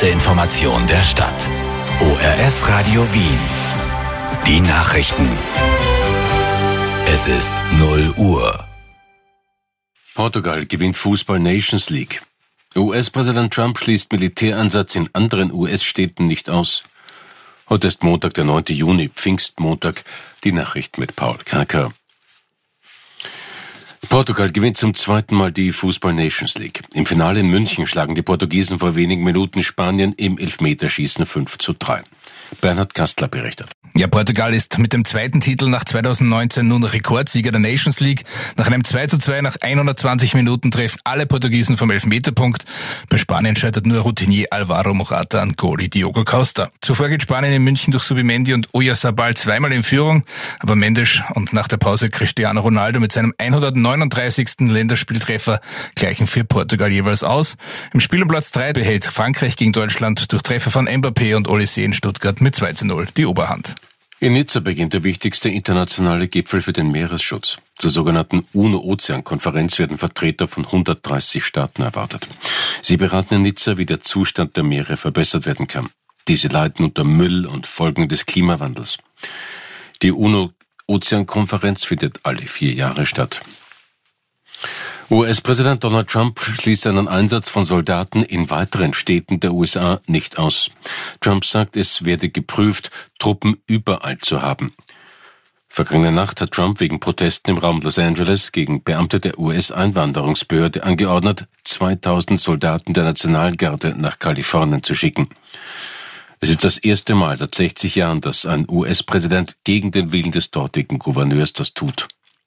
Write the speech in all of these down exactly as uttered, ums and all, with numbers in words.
erste Information der Stadt. O R F Radio Wien. Die Nachrichten. Es ist null Uhr. Portugal gewinnt Fußball Nations League. U S-Präsident Trump schließt Militäreinsatz in anderen U S-Städten nicht aus. Heute ist Montag, der neunte Juni, Pfingstmontag. Die Nachricht mit Paul Kacker. Portugal gewinnt zum zweiten Mal die Fußball Nations League. Im Finale in München schlagen die Portugiesen vor wenigen Minuten Spanien im Elfmeterschießen fünf zu drei. Bernhard Kastler berichtet. Ja, Portugal ist mit dem zweiten Titel nach zweitausendneunzehn nun Rekordsieger der Nations League. Nach einem zwei zu zwei nach hundertzwanzig Minuten treffen alle Portugiesen vom Elfmeterpunkt. Bei Spanien scheitert nur Routinier Alvaro Morata an Goalie Diogo Costa. Zuvor geht Spanien in München durch Subimendi und Oyarzabal zweimal in Führung, aber Mendes und nach der Pause Cristiano Ronaldo mit seinem hundertneununddreißigsten Länderspieltreffer gleichen für Portugal jeweils aus. Im Spiel um Platz drei behält Frankreich gegen Deutschland durch Treffer von Mbappé und Olysée in Stuttgart mit zwei zu null die Oberhand. In Nizza beginnt der wichtigste internationale Gipfel für den Meeresschutz. Zur sogenannten UNO-Ozean-Konferenz werden Vertreter von hundertdreißig Staaten erwartet. Sie beraten in Nizza, wie der Zustand der Meere verbessert werden kann. Diese leiden unter Müll und Folgen des Klimawandels. Die UNO-Ozean-Konferenz findet alle vier Jahre statt. U S-Präsident Donald Trump schließt einen Einsatz von Soldaten in weiteren Städten der U S A nicht aus. Trump sagt, es werde geprüft, Truppen überall zu haben. Vergangene Nacht hat Trump wegen Protesten im Raum Los Angeles gegen Beamte der U S-Einwanderungsbehörde angeordnet, zweitausend Soldaten der Nationalgarde nach Kalifornien zu schicken. Es ist das erste Mal seit sechzig Jahren, dass ein U S-Präsident gegen den Willen des dortigen Gouverneurs das tut.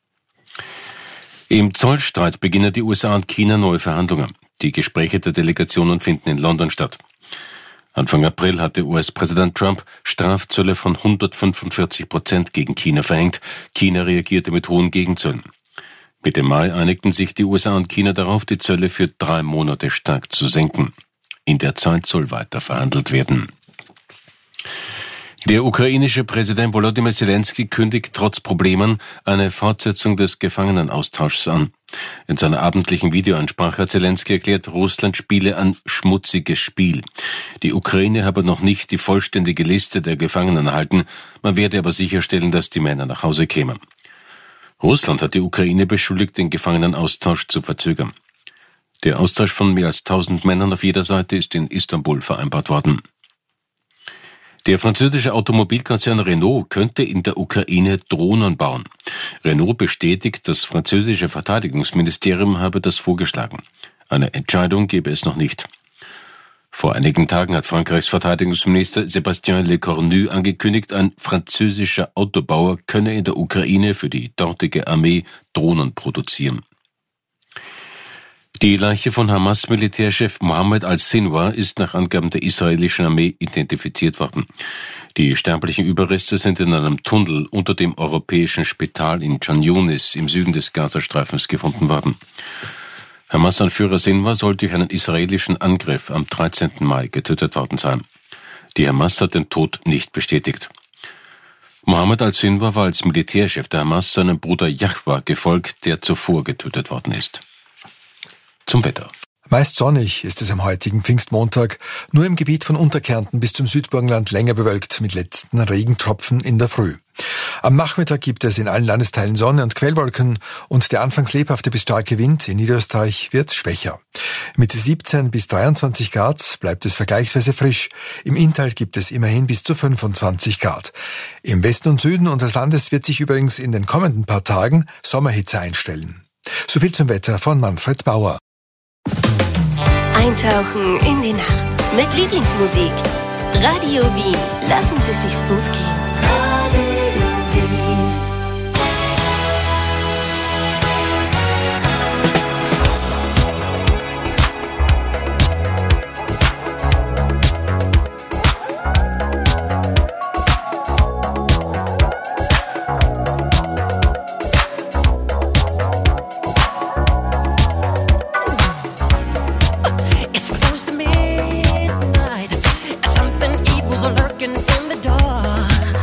Im Zollstreit beginnen die U S A und China neue Verhandlungen. Die Gespräche der Delegationen finden in London statt. Anfang April hatte U S-Präsident Trump Strafzölle von hundertfünfundvierzig Prozent gegen China verhängt. China reagierte mit hohen Gegenzöllen. Mitte Mai einigten sich die U S A und China darauf, die Zölle für drei Monate stark zu senken. In der Zeit soll weiter verhandelt werden. Der ukrainische Präsident Volodymyr Zelensky kündigt trotz Problemen eine Fortsetzung des Gefangenenaustauschs an. In seiner abendlichen Videoansprache hat Zelensky erklärt, Russland spiele ein schmutziges Spiel. Die Ukraine habe noch nicht die vollständige Liste der Gefangenen erhalten, man werde aber sicherstellen, dass die Männer nach Hause kämen. Russland hat die Ukraine beschuldigt, den Gefangenenaustausch zu verzögern. Der Austausch von mehr als tausend Männern auf jeder Seite ist in Istanbul vereinbart worden. Der französische Automobilkonzern Renault könnte in der Ukraine Drohnen bauen. Renault bestätigt, das französische Verteidigungsministerium habe das vorgeschlagen. Eine Entscheidung gebe es noch nicht. Vor einigen Tagen hat Frankreichs Verteidigungsminister Sébastien Lecornu angekündigt, ein französischer Autobauer könne in der Ukraine für die dortige Armee Drohnen produzieren. Die Leiche von Hamas-Militärchef Mohammed al-Sinwar ist nach Angaben der israelischen Armee identifiziert worden. Die sterblichen Überreste sind in einem Tunnel unter dem europäischen Spital in Khan Yunis im Süden des Gazastreifens gefunden worden. Hamas-Anführer Sinwar soll durch einen israelischen Angriff am dreizehnten Mai getötet worden sein. Die Hamas hat den Tod nicht bestätigt. Mohammed al-Sinwar war als Militärchef der Hamas seinem Bruder Yahwa gefolgt, der zuvor getötet worden ist. Zum Wetter. Meist sonnig ist es am heutigen Pfingstmontag, nur im Gebiet von Unterkärnten bis zum Südburgenland länger bewölkt mit letzten Regentropfen in der Früh. Am Nachmittag gibt es in allen Landesteilen Sonne und Quellwolken und der anfangs lebhafte bis starke Wind in Niederösterreich wird schwächer. Mit siebzehn bis dreiundzwanzig Grad bleibt es vergleichsweise frisch. Im Inntal gibt es immerhin bis zu fünfundzwanzig Grad. Im Westen und Süden unseres Landes wird sich übrigens in den kommenden paar Tagen Sommerhitze einstellen. Soviel zum Wetter von Manfred Bauer. Eintauchen in die Nacht mit Lieblingsmusik. Radio Wien. Lassen Sie es sich gut gehen. Radio Wien. Something evil's lurking in the dark.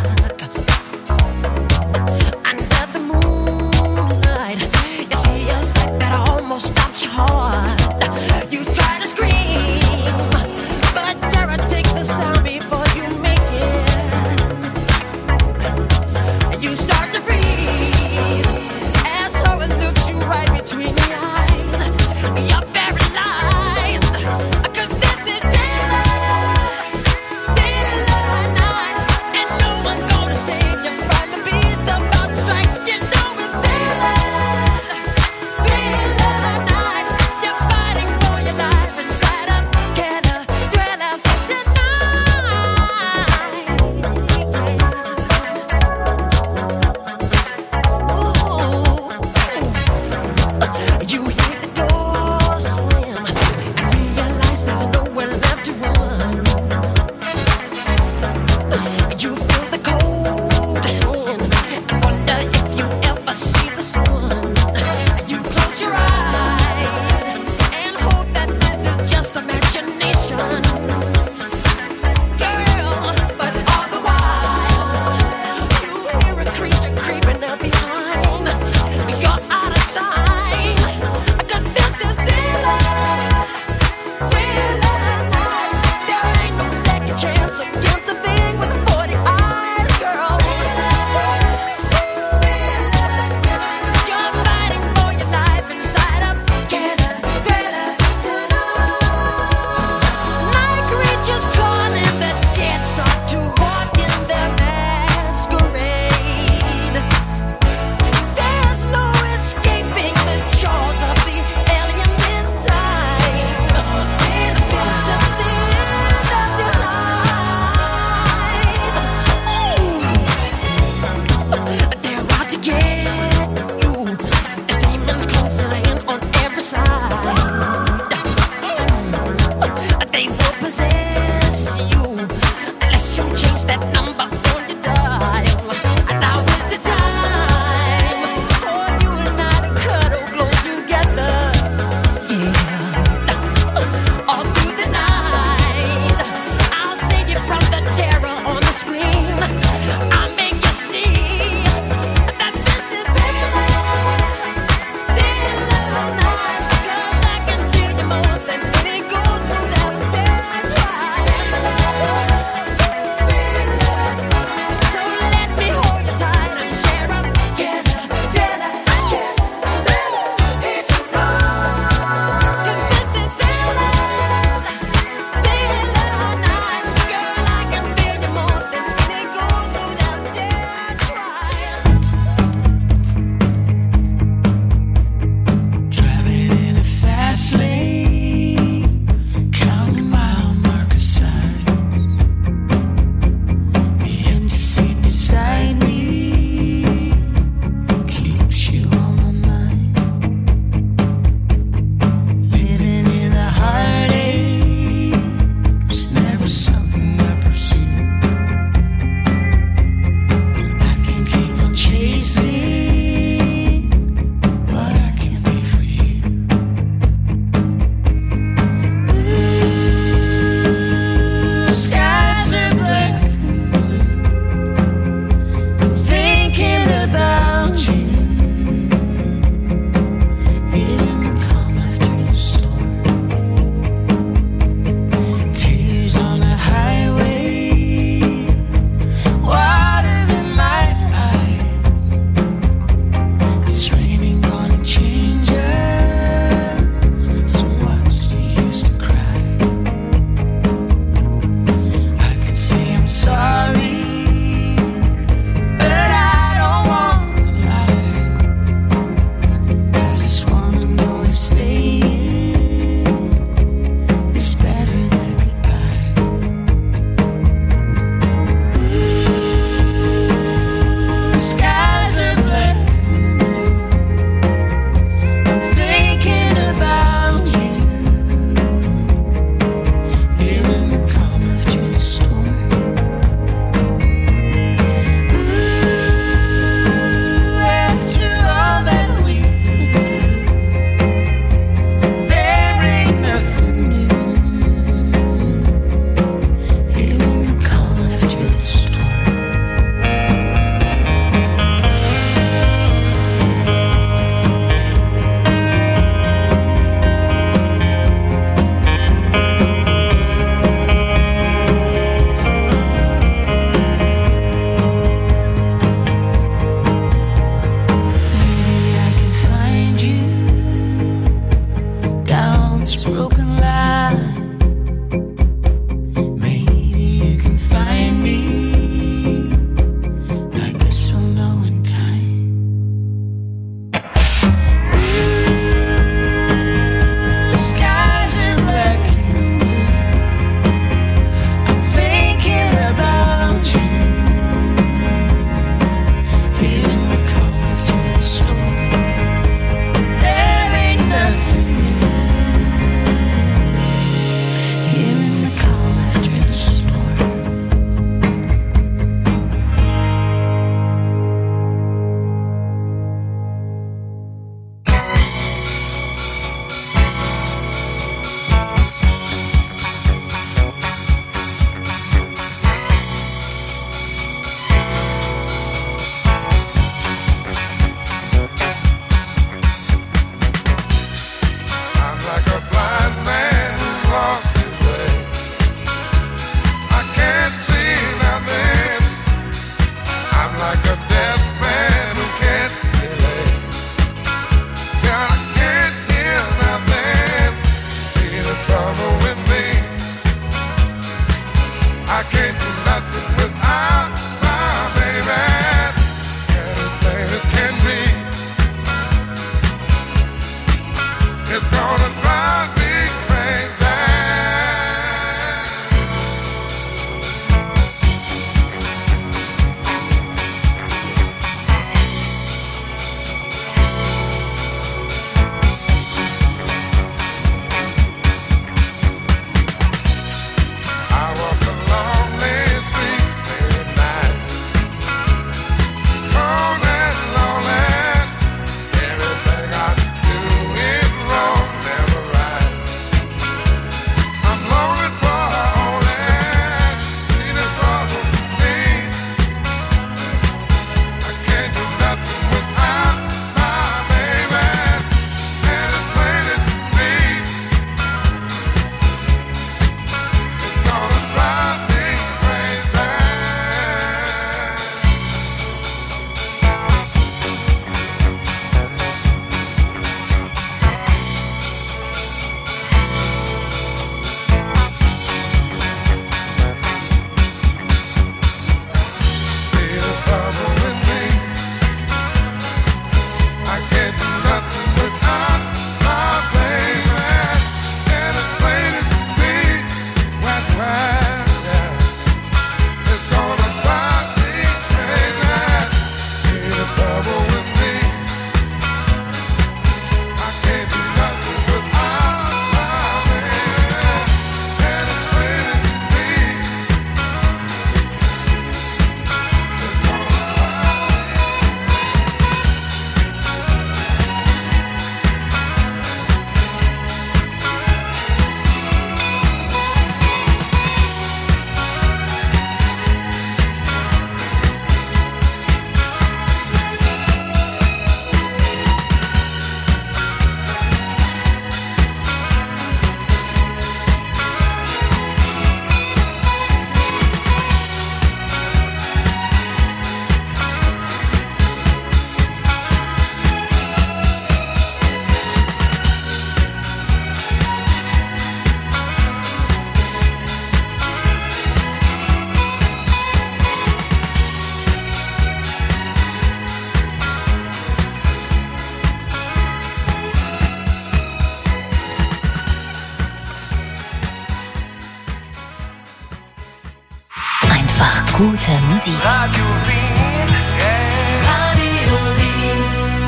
gute Musik. Radio Wien, yeah. Radio Wien.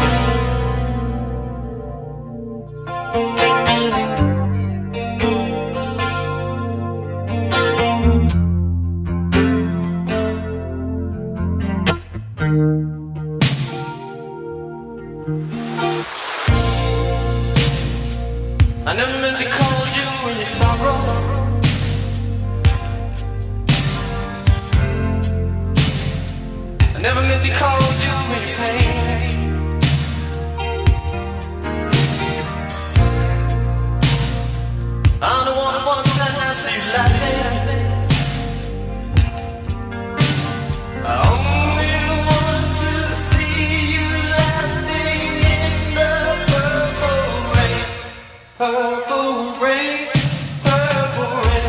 I never meant to call you in your sorrow. I never meant to call you in your pain. I'm the one who wants to see you laughing. I only want to see you laughing in the purple rain. Purple rain, purple rain.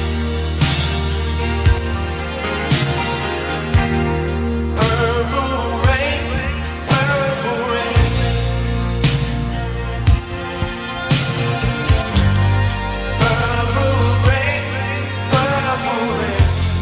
Purple rain, purple rain. Purple rain, purple rain.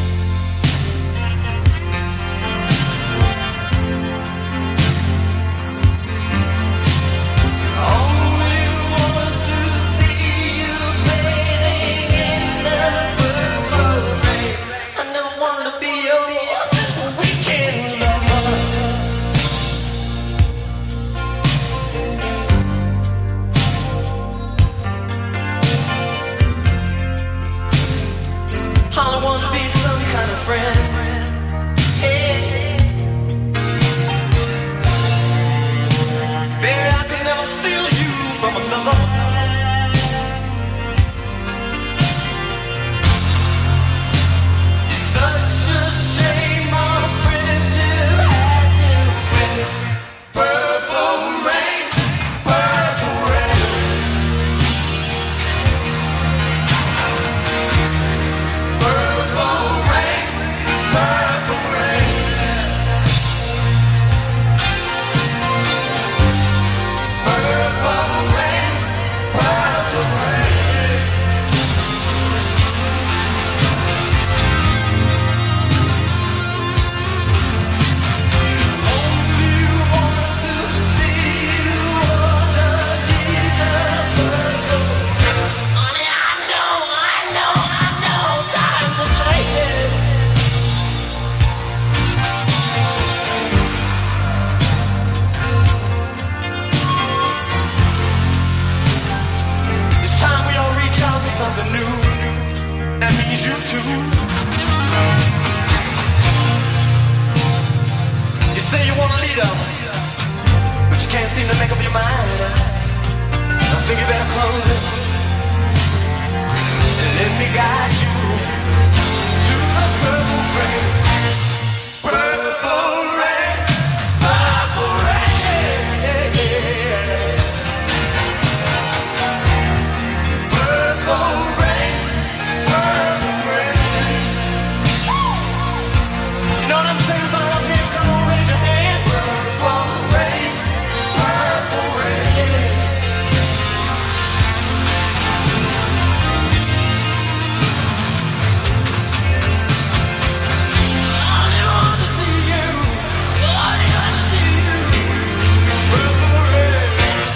Only want to see you bathing in the purple rain. I never wanted to be your weekend lover. All I want to be some kind of friend. Hey. Baby, I could never steal you from another. It's such a shame our friendship had to end. Purple rain, purple rain. Purple rain, purple rain. Purple rain, purple rain. Only want to see you underneath the purple. Honey, I know, I know, I know, times are changing. It's time we all reach out for something new. That means you too. You say you want a leader, but you can't seem to make up your mind. I think you better close it and let me guide you to the purple rain. Purple rain, purple rain. Purple rain, purple rain. You know what I'm saying about up here? Come on, raise your hand. Purple rain, purple rain. Only want to see you. Only want to see you. Purple rain.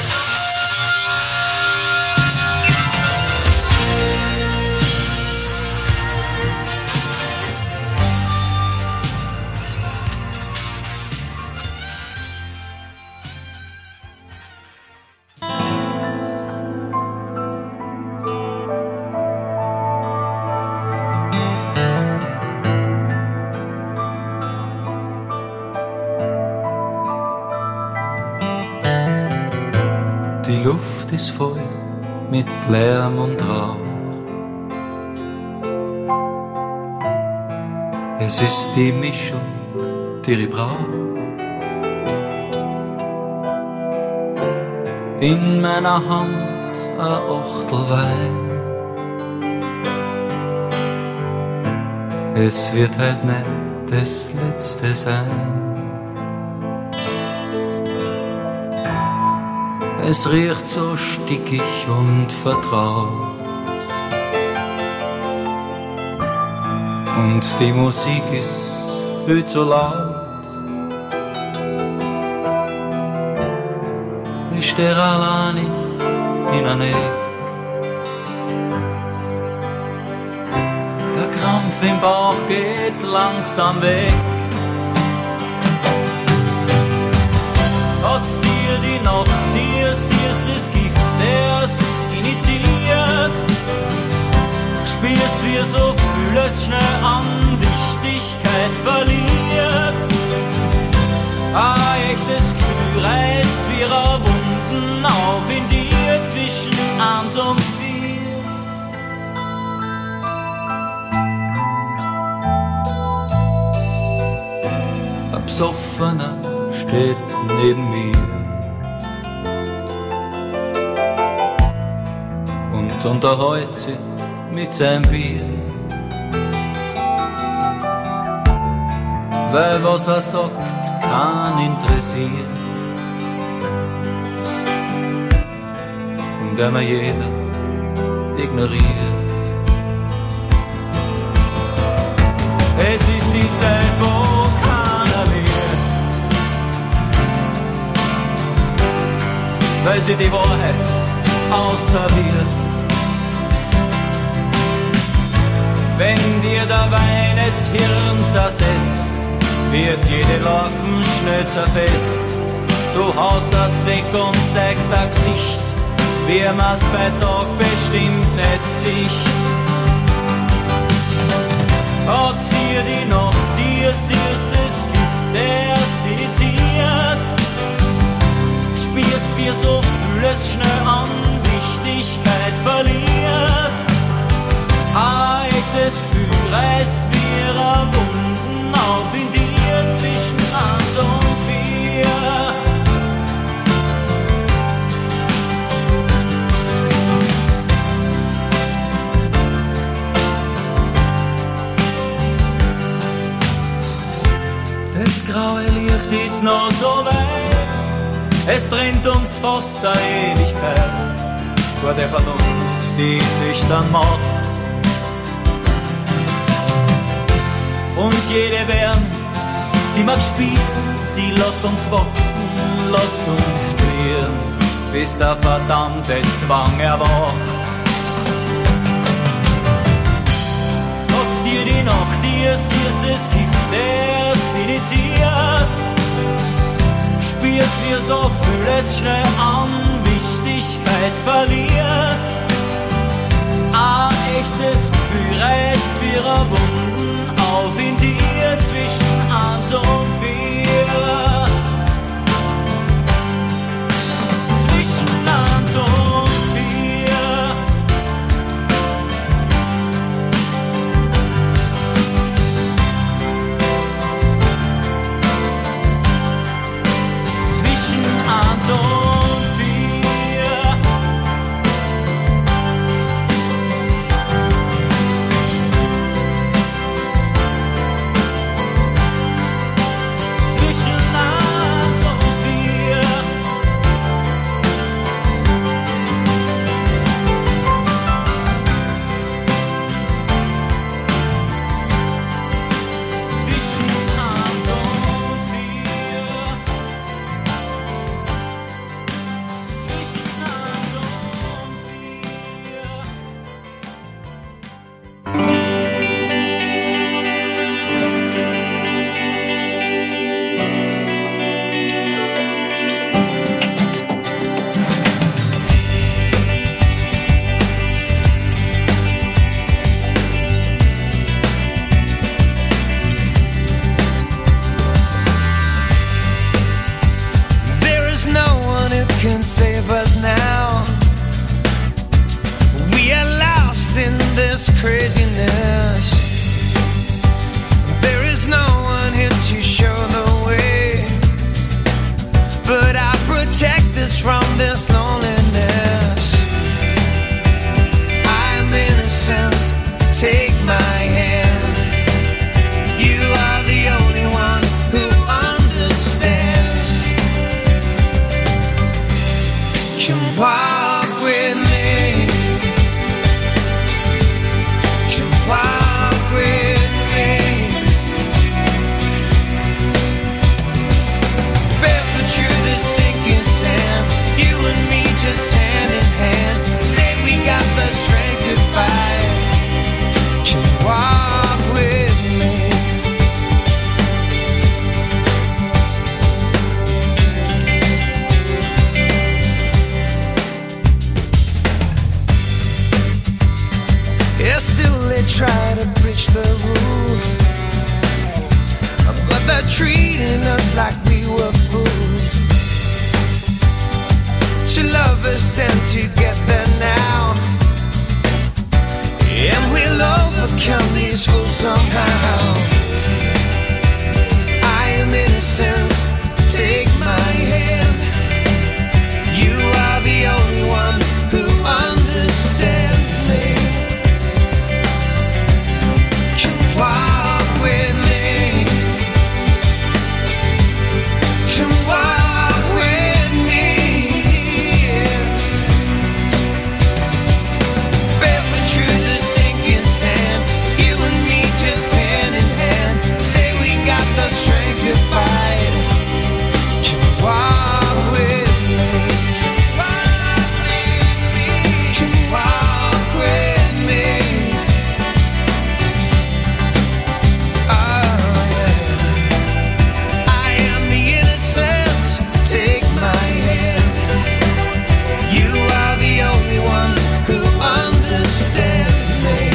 Die Luft ist voll mit Lärm und Rauch. Es ist die Mischung, die ich brauch. In meiner Hand ein Achtel Wein. Es wird halt nicht das Letzte sein. Es riecht so stickig und vertraut. Und die Musik ist viel zu laut. Ich stehe alleine in einer Ecke. Der Krampf im Bauch geht langsam weg. Hat's dir die Nacht, dir süßes Gift erst initiiert? Spürst, wie so vieles schnell an Wichtigkeit verliert. Ein echtes Gefühl reißt wie ein Wunden auf in dir zwischen eins und vier. Ein Besoffener steht neben mir und unterhält sich mit seinem Bier. Weil was er sagt, kann interessiert. Und wenn man jeder ignoriert. Es ist die Zeit, wo keiner wird, weil sie die Wahrheit auserwirkt. Wenn dir der Wein das Hirn zersetzt, wird jede Larven schnell zerfetzt. Du haust das weg und zeigst dein Gesicht, wie man's bei Tag bestimmt nicht sieht. Hat's dir die Nacht, dir süßes Gift erst initiiert? Spürst, wie so vieles schnell an Wichtigkeit verliert. Ein echtes Gefühl reißt wie ein Wunden auf in dir zwischen eins und vier. Das graue Licht ist noch so weit, es trennt uns fast der Ewigkeit vor der Vernunft, die nüchtern macht. Und jede Wärme, die mag spielen, sie lasst uns wachsen, lasst uns blühen, bis der verdammte Zwang erwacht. Hat's dir die Nacht, ihr süßes Gift erst initiiert? Spürt, wie so vieles schnell an Wichtigkeit verliert. Ein echtes Gefühl reißt für ein Wunden auf in dir zwischen eins und vier. Zwischen eins und vier. Zwischen eins und vier. are treating us like we were fools. To lovers tend to get there now, and we'll overcome these fools somehow. I am innocence, take my hand. You are the only one who understands me. Come walk with me. Come walk with me. Barefoot through the sinking sand, you and me just hand in hand. Say we got the strength to fight. Come walk with me. Come walk with me. Oh yeah. I am the innocence, take my hand. You are the only one who understands me.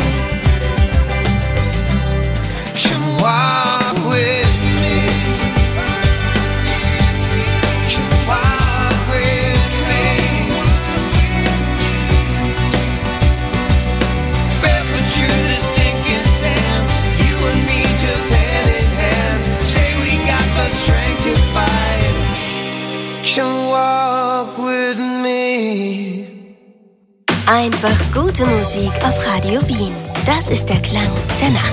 Come walk with me. Come walk with me. Barefoot through the sinking sand, you and me just hand in hand. Say we got the strength to fight. Come walk with me. Einfach gute Musik auf Radio Wien. Das ist der Klang der Nacht.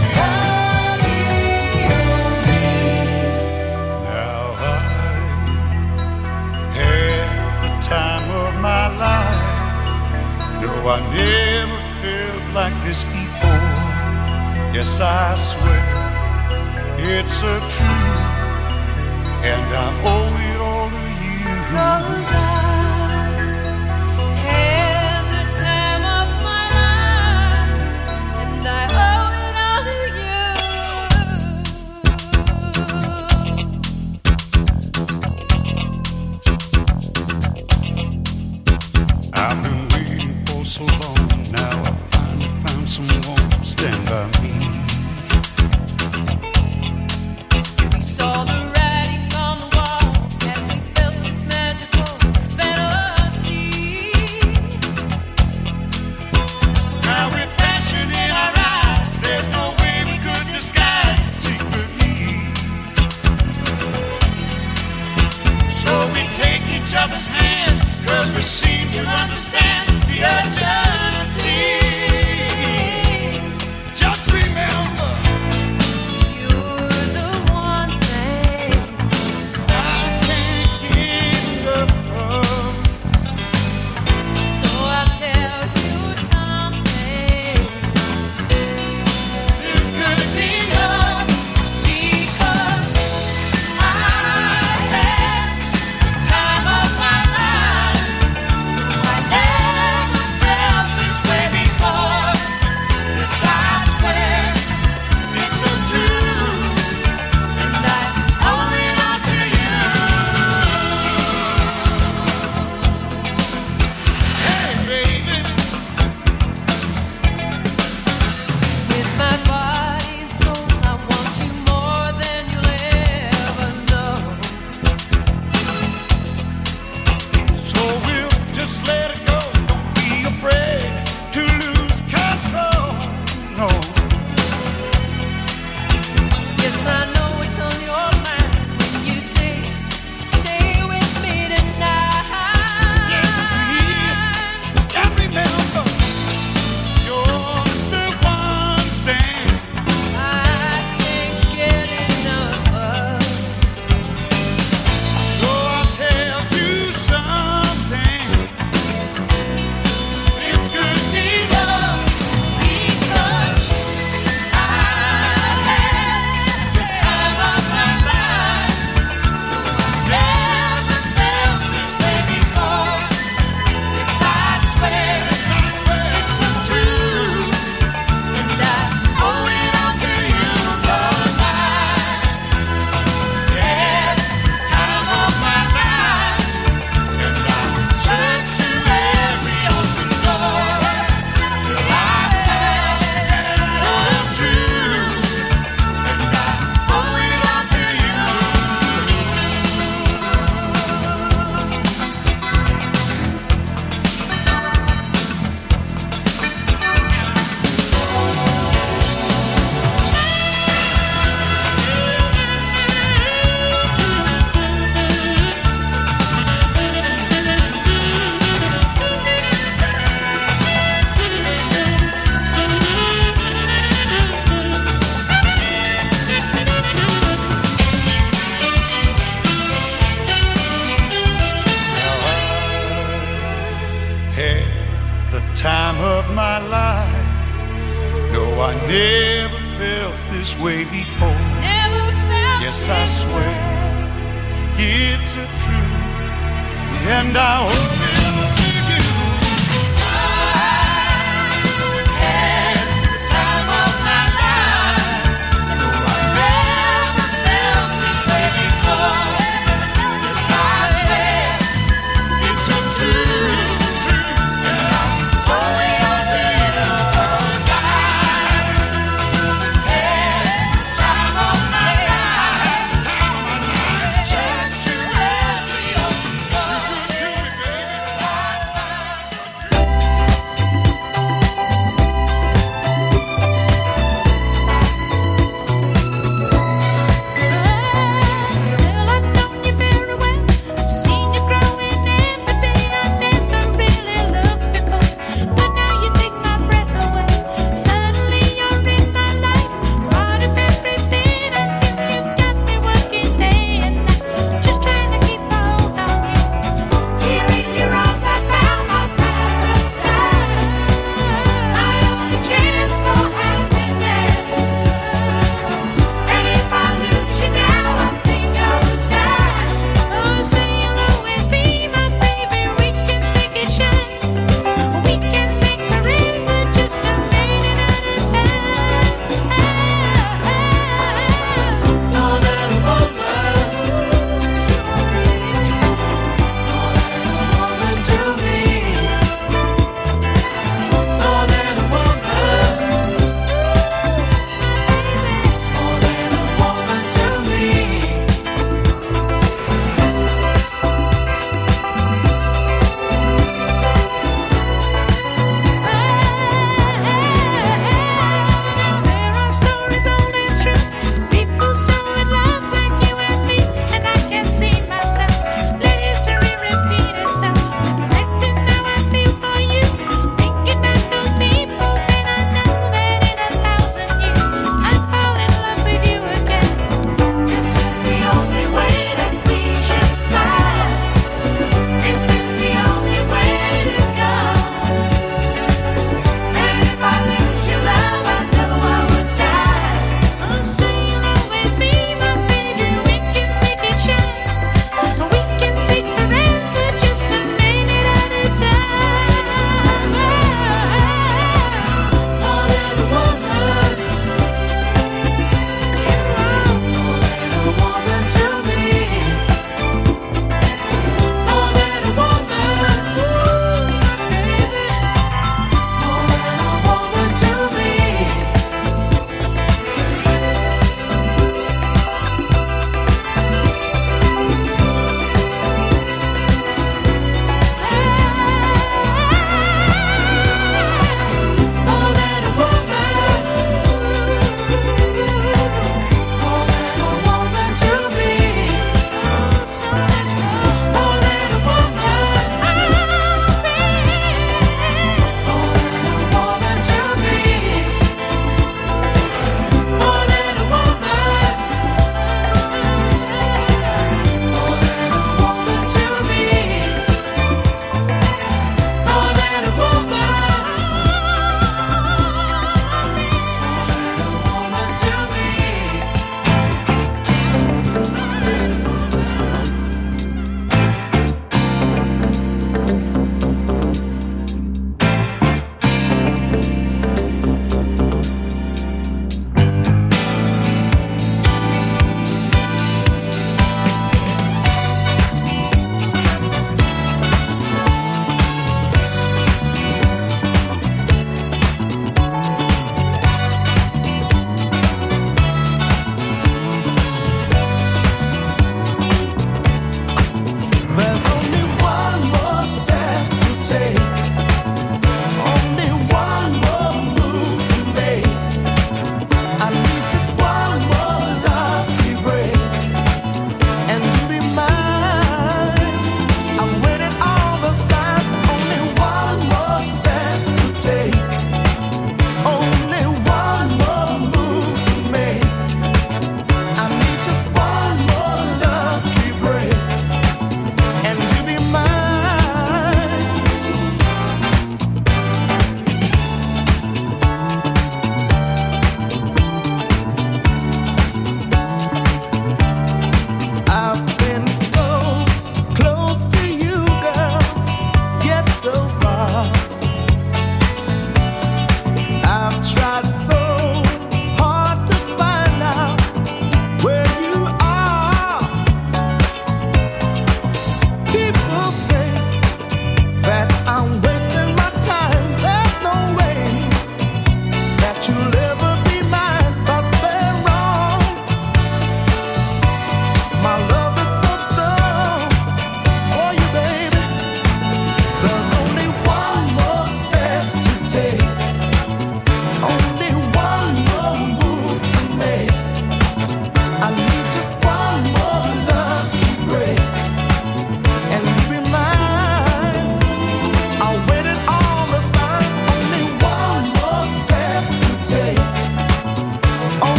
Now I had the time of my life. No, I never felt like this before. Yes, I swear it's a truth, and I owe it all to you. 'Cause I had the time of my life, and I owe it all to you. I've been waiting for so long. Now I finally found someone to stand by me. We saw the writing on the wall. never felt this way before. Never felt Yes, I this swear way. it's a truth, and I hope it to you. Had the time of my life. No, I never felt this way before. Yes, I swear it's a truth, and I'm holding on to you 'cause I had the time of my life. Chance to have me on.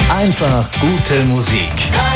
Einfach gute Musik.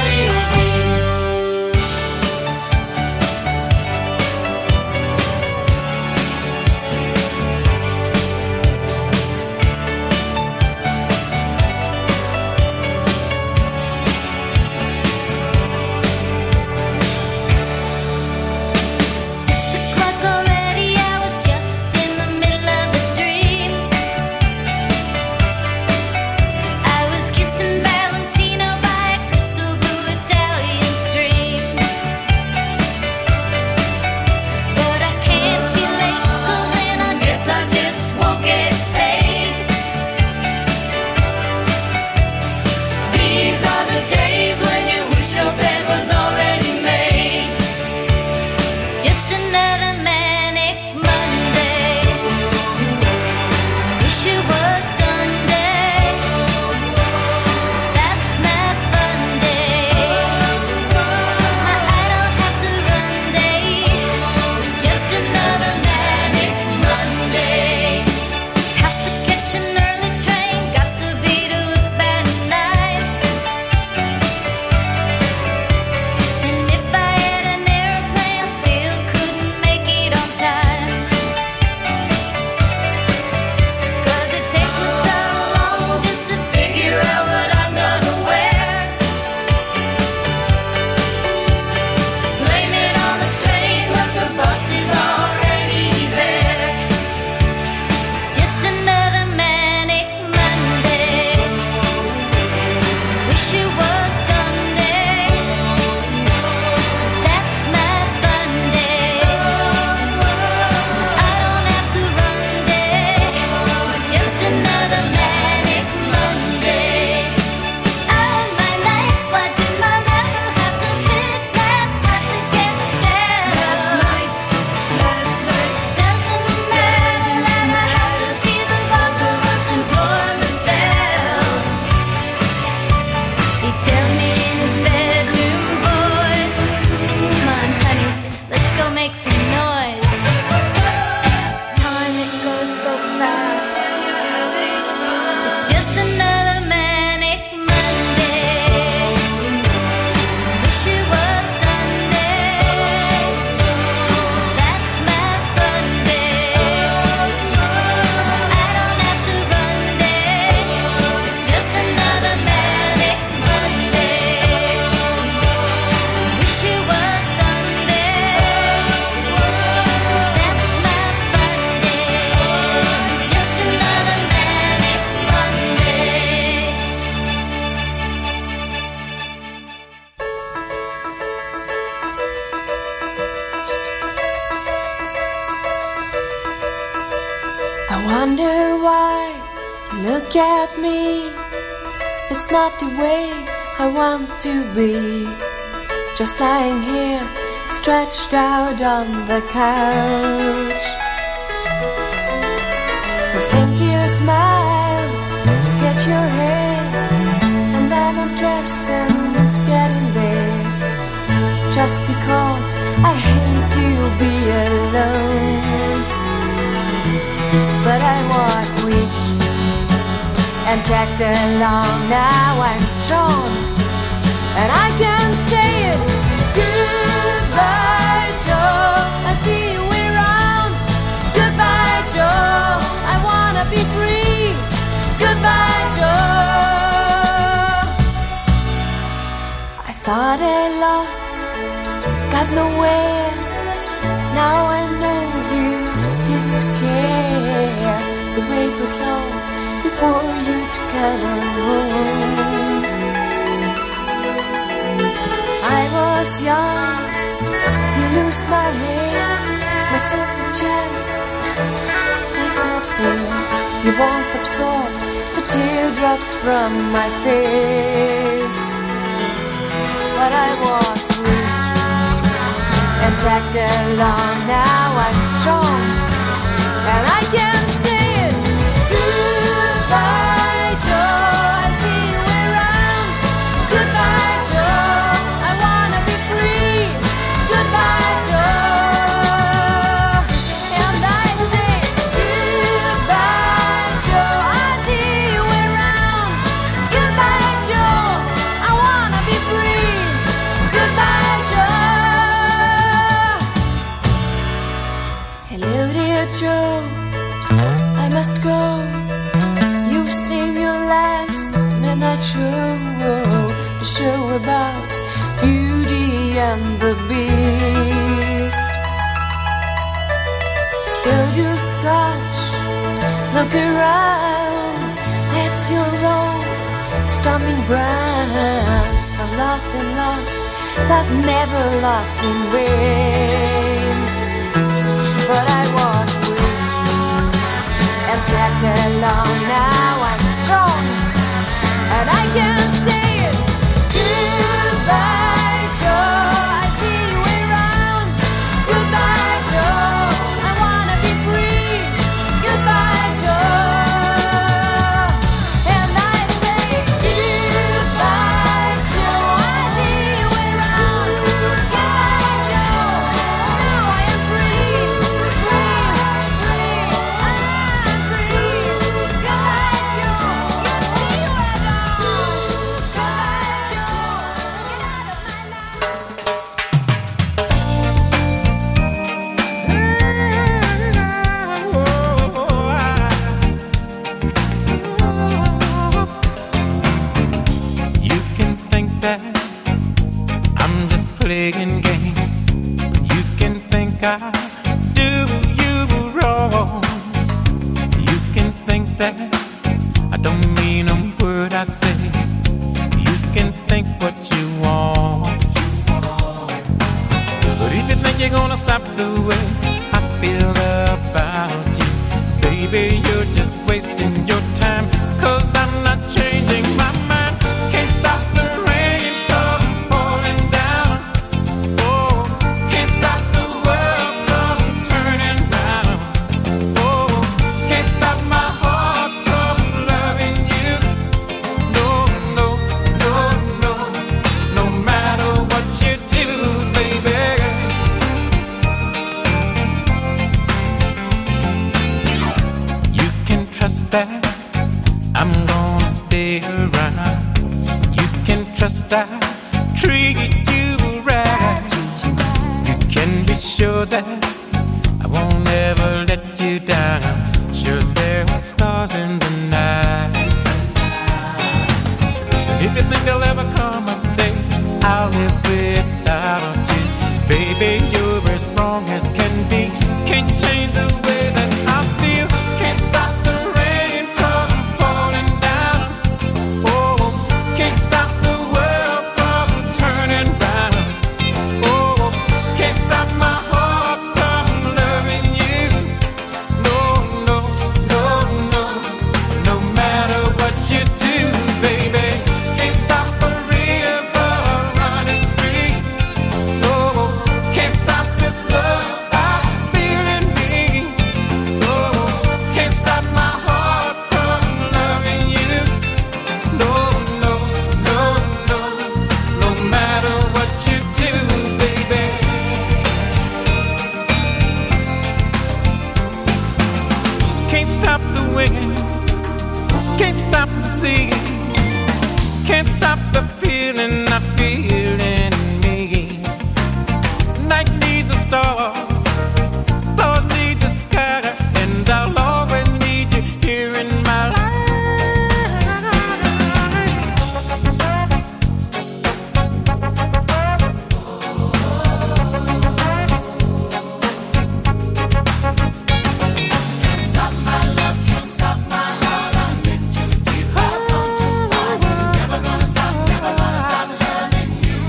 wonder why you look at me. It's not the way I want to be. Just lying here, stretched out on the couch. You think you smile, sketch your hair, and then undress and get in bed. Just because I hate to be alone. But I was weak and tagged along. Now I'm strong and I can say it. Goodbye, Joe, I'll see you around. Goodbye, Joe, I wanna be free. Goodbye, Joe. I thought I lost, got nowhere. Now I know you didn't care. The wait was long before you'd come on home. I was young, you loosed my hair, my silver gem. That's not fair. Your warmth absorbed the teardrops from my face. But I was weak and tagged along. Now I'm strong and I can say it. Goodbye, Joe, I'll see you around. Goodbye, Joe, I wanna be free. Goodbye, Joe, and I say goodbye, Joe, I'll see you around. Goodbye, Joe. the show about Beauty and the Beast. Build your scotch, look around, that's your own stomping ground. I laughed and lost, but never laughed in vain. But I was weak and tagged along. Now I'm strong and I can say it. Goodbye, Joe. I see you around. Goodbye, Joe. I wanna be free. Goodbye, Joe. And I say goodbye, Joe. I see you around. Goodbye, Joe. Now I am free, free, free. I'm free. Goodbye, Joe. You see you around. Goodbye, Joe. Get out of my life. You can think that I'm just playing games. You can think I do you wrong. You can think that I don't mean a word I say. You can think what you want. But if you think you're gonna stop the way I feel about you, baby, you're just wasting your time. Cause I'm not changing my mind. Can't stop the rain from falling down. Oh, can't stop the world from turning round. Oh, can't stop my heart from loving you. No, no, no, no. No matter what you do, baby. You can trust that I'm gonna stay around. You can trust I treat you right. You can be sure that I won't ever let you down. Sure there are stars in the night. And if you think there'll ever come a day I'll live without you, baby, you're as wrong as can be. Can't change the way that I feel. Can't stop the rain from falling down. Oh, can't stop the world from turning round. Oh, can't stop my heart from loving you. No, no, no, no. No matter what you do, baby. Can't stop a river running free. Oh, can't stop this love I feel in me. Oh, can't stop my heart from loving you. No, no, no, no. No matter what you do, baby. Can't stop the wind. Can't stop the sea. Can't stop the feeling I feel in me. Night needs the stars, stars need the sky, and I'll always need you here in my life. Can't stop my love, can't stop my heart. I'm in too deep, I've gone too far. Never gonna stop, never gonna stop loving you.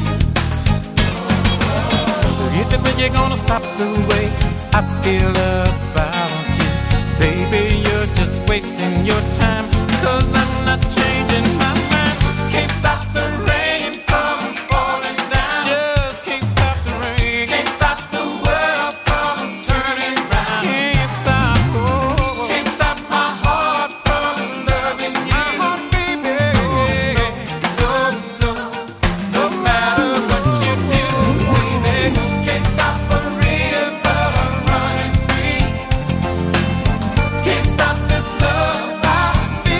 If you think you're gonna stop the way I feel about you, baby, you're just wasting your time. Cause I'm not changing my mind. Can't stop the rain from falling down. Just can't stop the rain. Can't stop the world from turning round. Can't stop, oh. Can't stop my heart from loving you. My heart, baby. No, no, no, no matter what you do, baby. Can't stop a river running free. Can't stop this love I feel.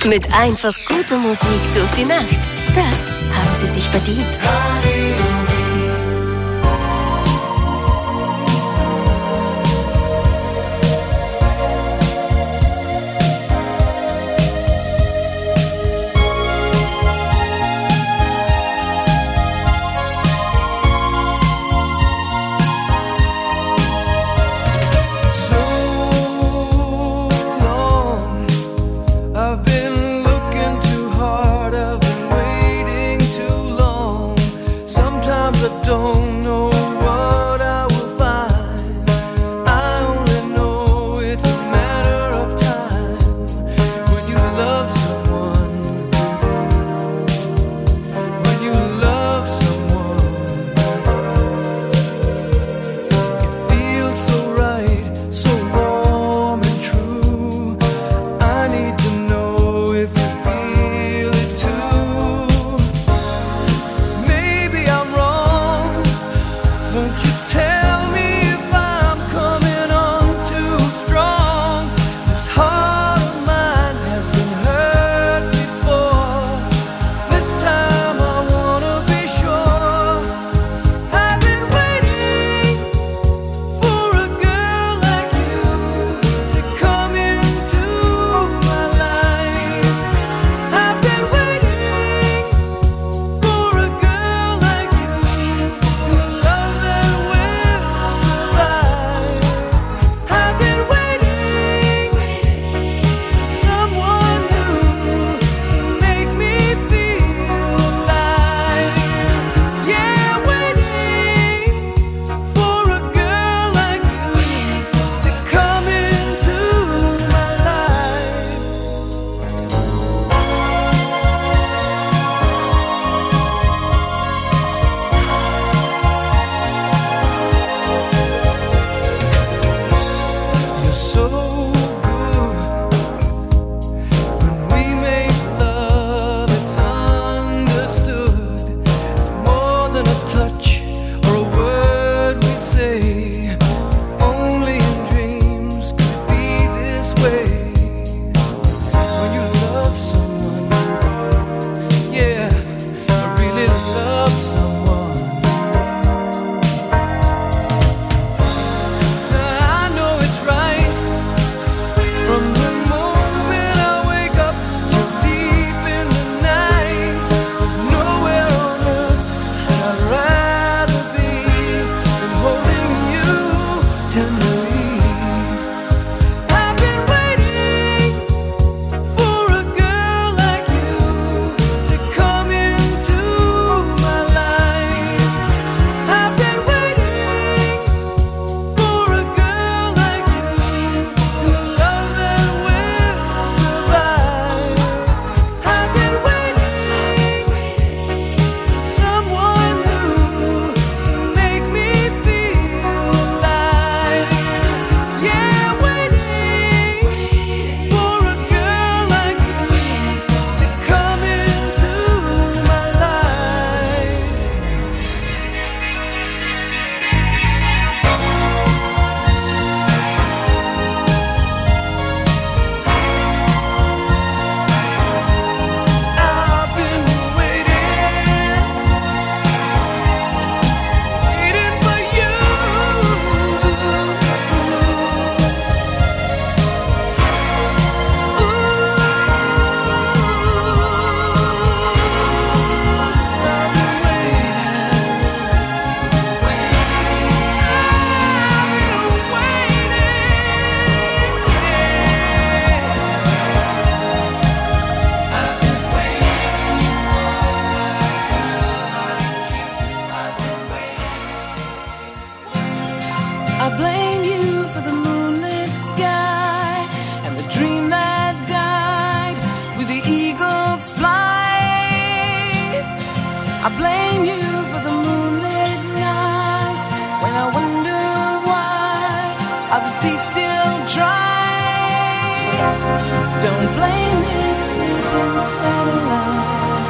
Mit einfach guter Musik durch die Nacht. Das haben Sie sich verdient. I blame you for the moonlit nights when I wonder why are the seas still dry. Don't blame this sleeping satellite.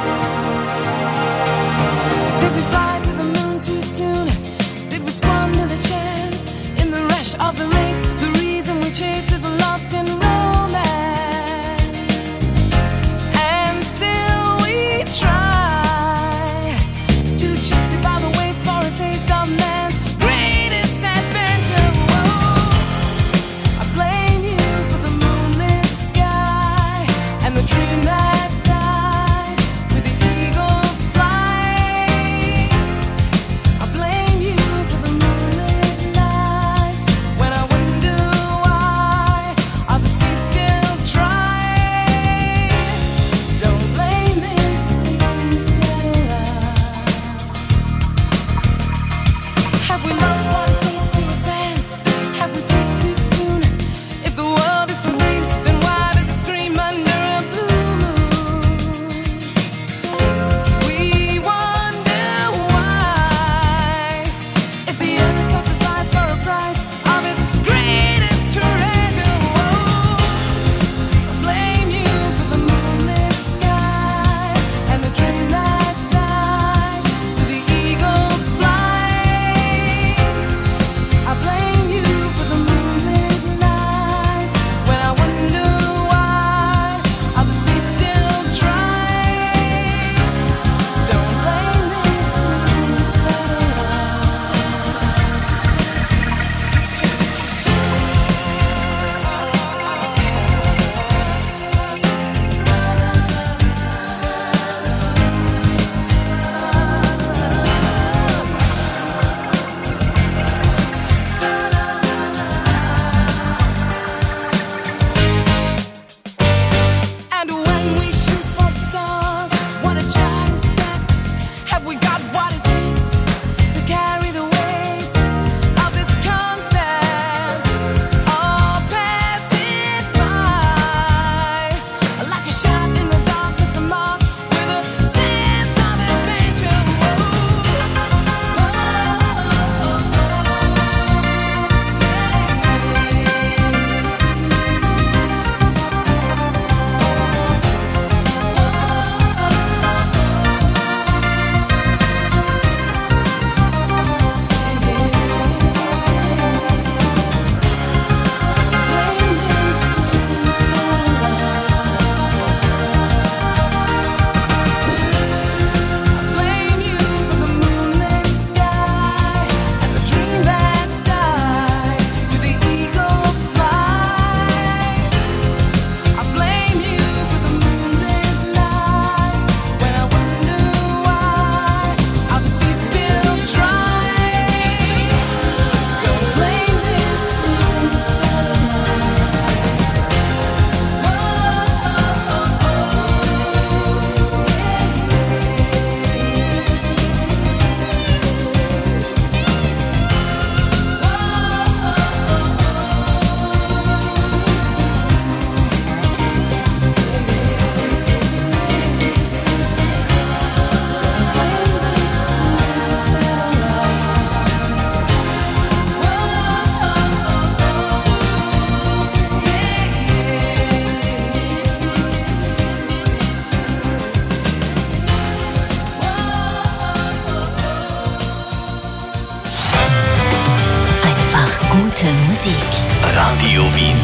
Did we fly to the moon too soon? Did we squander the chance in the rush of the race? The reason we chase is lost in romance. einfach gute Musik. Radio Wien.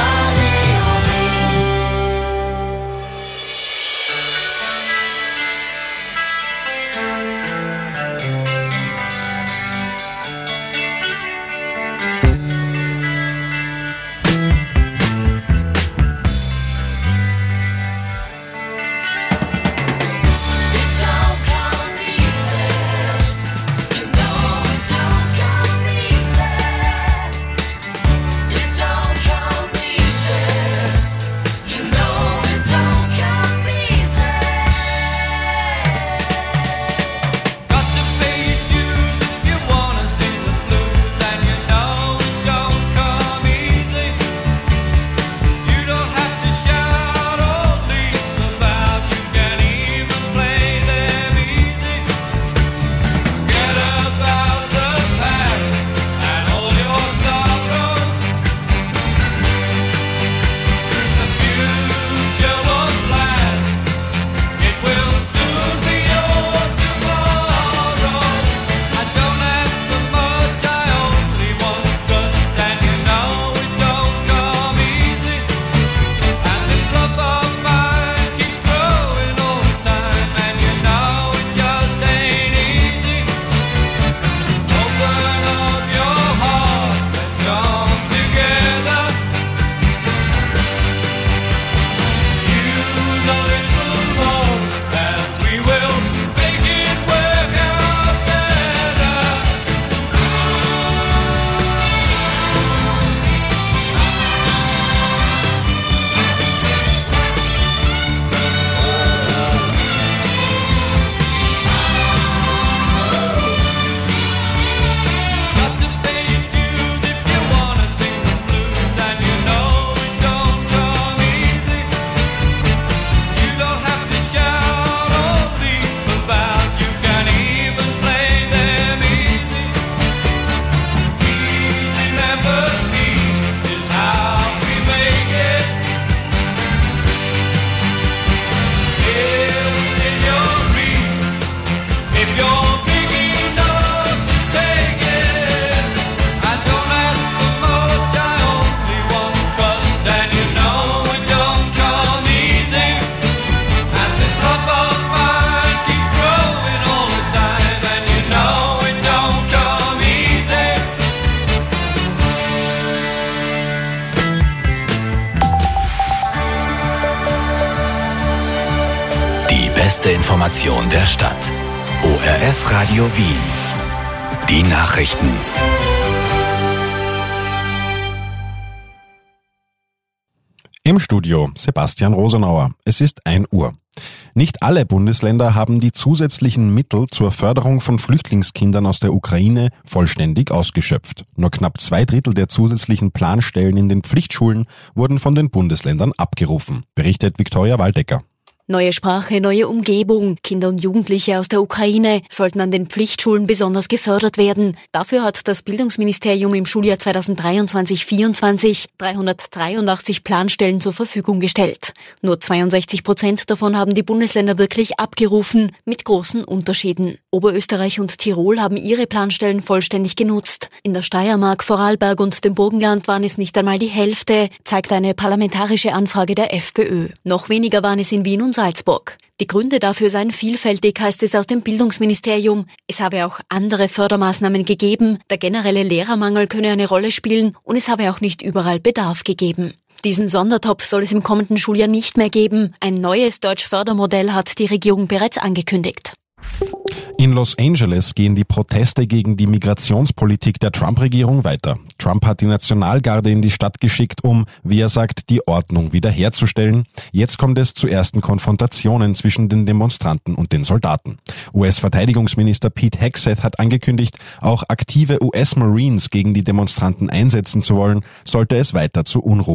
beste Information der Stadt. O R F Radio Wien. Die Nachrichten. Im Studio Sebastian Rosenauer. Es ist ein Uhr. Nicht alle Bundesländer haben die zusätzlichen Mittel zur Förderung von Flüchtlingskindern aus der Ukraine vollständig ausgeschöpft. Nur knapp zwei Drittel der zusätzlichen Planstellen in den Pflichtschulen wurden von den Bundesländern abgerufen, berichtet Viktoria Waldecker. Neue Sprache, neue Umgebung. Kinder und Jugendliche aus der Ukraine sollten an den Pflichtschulen besonders gefördert werden. Dafür hat das Bildungsministerium im Schuljahr zweitausenddreiundzwanzig vierundzwanzig dreihundertdreiundachtzig Planstellen zur Verfügung gestellt. Nur zweiundsechzig Prozent davon haben die Bundesländer wirklich abgerufen, mit großen Unterschieden. Oberösterreich und Tirol haben ihre Planstellen vollständig genutzt. In der Steiermark, Vorarlberg und dem Burgenland waren es nicht einmal die Hälfte, zeigt eine parlamentarische Anfrage der FPÖ. Noch weniger waren es in Wien und Salzburg. Die Gründe dafür seien vielfältig, heißt es aus dem Bildungsministerium. Es habe auch andere Fördermaßnahmen gegeben, der generelle Lehrermangel könne eine Rolle spielen und es habe auch nicht überall Bedarf gegeben. Diesen Sondertopf soll es im kommenden Schuljahr nicht mehr geben. Ein neues Deutsch-Fördermodell hat die Regierung bereits angekündigt. In Los Angeles gehen die Proteste gegen die Migrationspolitik der Trump-Regierung weiter. Trump hat die Nationalgarde in die Stadt geschickt, um, wie er sagt, die Ordnung wiederherzustellen. Jetzt kommt es zu ersten Konfrontationen zwischen den Demonstranten und den Soldaten. U S-Verteidigungsminister Pete Hegseth hat angekündigt, auch aktive U S-Marines gegen die Demonstranten einsetzen zu wollen, sollte es weiter zu Unruhen